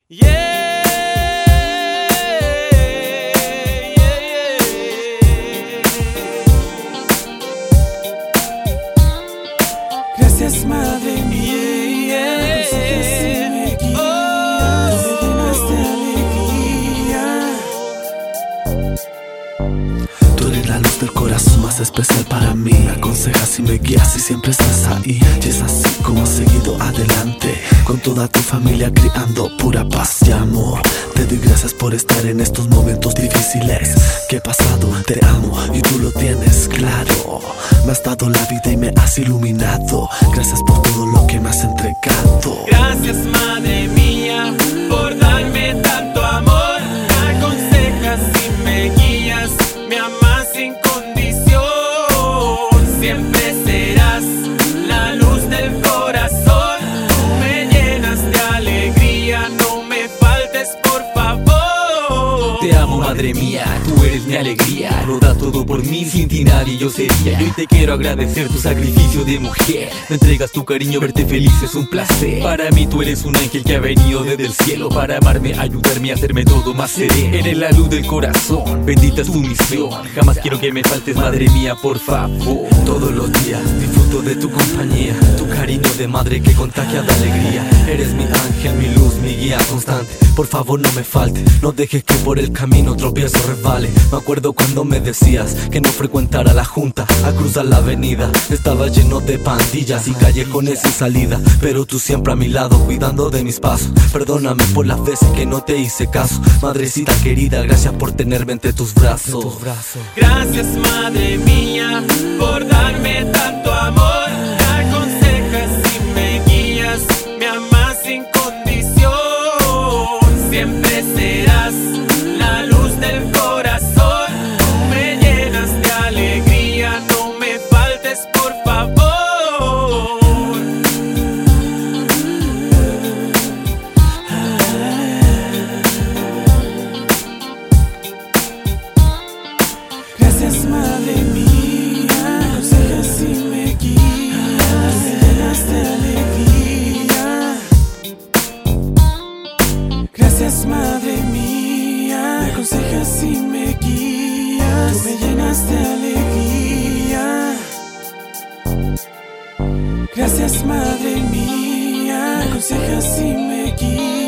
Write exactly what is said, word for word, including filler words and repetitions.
Yeah, yeah, yeah. Gracias, madre mía, Yeah, me guías, oh, me llenas de alegría. Tú eres la luz del corazón más especial para mí. Me aconsejas y me guías y siempre estás ahí. Y es así como has seguido adelante, con toda tu familia criando pura paz y amor. Te doy gracias por estar en estos momentos difíciles que he pasado. Te amo y tú lo tienes claro. Me has dado la vida y me has iluminado. Gracias por todo lo que me has entregado. Gracias, madre mía, por darme tanto amor. Me aconsejas y me guías, me amas sin condición. Siempre serás la luz del corazón. Tú me llenas de alegría, no me faltes, por favor. Te amo, madre mía, tú eres mi alegría. Lo das todo por mí, sin ti nadie yo sería. Y hoy te quiero agradecer tu sacrificio de mujer. Me entregas tu cariño, verte feliz es un placer. Para mí tú eres un ángel que ha venido desde el cielo para amarme, ayudarme a hacerme todo más sereno. Eres la luz del corazón, bendita es tu misión. Jamás quiero que me faltes, madre mía, por favor. Todos los días disfruto de tu compañía, tu cariño de madre que contagia de alegría. Eres mi ángel, mi luz, mi guía constante. Por favor no me falte, no dejes que por el camino tropiezo resbale. Me acuerdo cuando me decías que no frecuentara la junta a cruzar la avenida. Estaba lleno de pandillas y callejones sin salida, pero tú siempre a mi lado cuidando de mis pasos. Perdóname por las veces que no te hice caso. Madrecita querida, gracias por tenerme entre tus brazos. Gracias, madre mía, por darme tanto amor. Me aconsejas y me guías, me amas sin condición. Siempre serás la luz del corazón. Tú me llenas de alegría, no me faltes, por favor. Gracias, madre mía, me aconsejas y me guías, me llenas de alegría. Gracias, madre mía, me aconsejas y me guías, tú me llenas de alegría. Gracias, madre mía, me aconsejas y me guías.